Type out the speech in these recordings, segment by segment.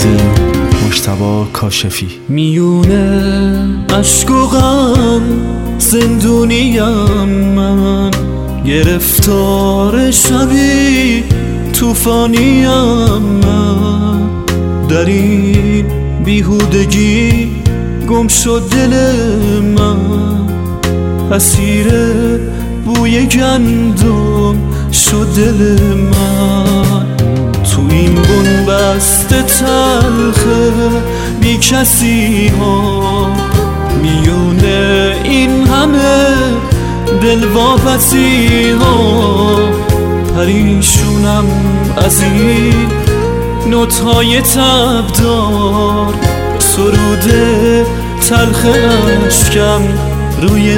دین مجتبی کاشفی. میونه عشق و غم زندونیم من، گرفتار شبی توفانیم من، در این بیهودگی گم شد دل من، اسیر بوی گندم شد دل من، تو این بنبست تلخه بی کسی ها، میونه این همه دل واپسی ها، پریشونم از این نوت‌های تبدار، سروده تلخ اشکم روی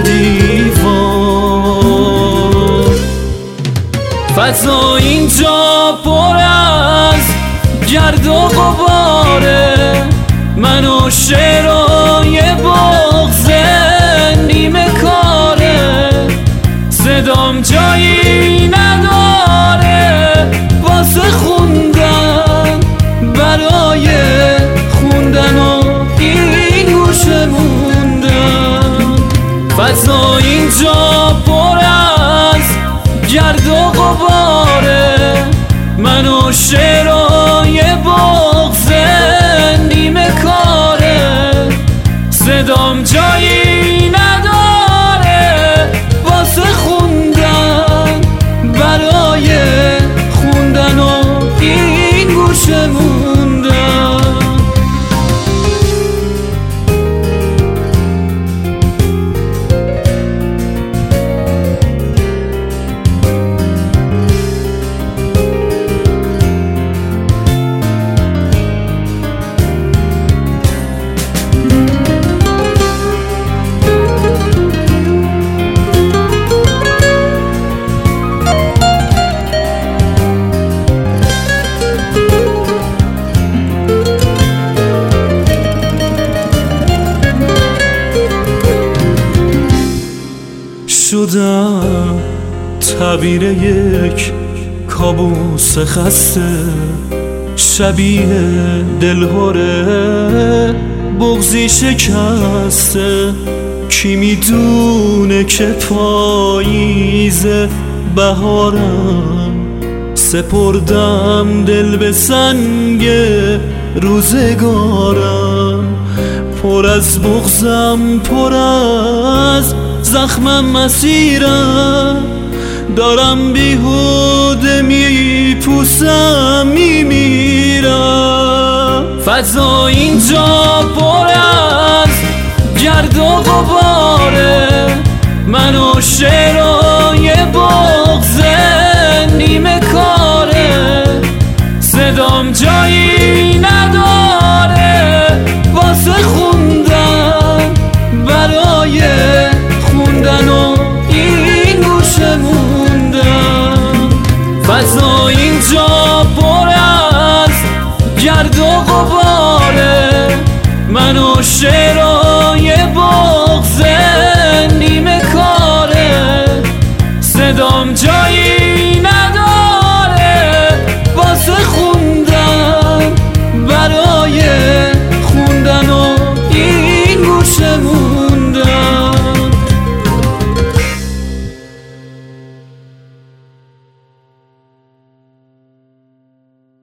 دیوار. فضا اینجا پر از گرد و غباره، من و شعرهای بغض نیمه کاره، صدام جایی نداره واسه خوندن، برای خوندن و این گوشه موندن. فضا اینجا پر از گرد و غباره، من و شعرهای بغض نیمه کاره، صدام جایی نداره واسه خوندن، برای خوندن و این گوشه موندن. شدم تعبیر یک کابوس خسته، شبیه دلهوره بغضی شکسته، کی میدونه که پاییز بهارم، سپردم دل به سنگ روزگارم، پر از بغضم پر از زخمم مسیرم، دارم بیهوده میپوسم میمیرم. فضا اینجا پر از گرد و غباره، من و شعرهای بغض نیمه کاره، صدام جایی نداره واسه خوندن، برای خوندن و این گوشه موندن. فضا اینجا پر از گرد و غباره، من و شعرهای بغض نیمه کاره، صدام جایی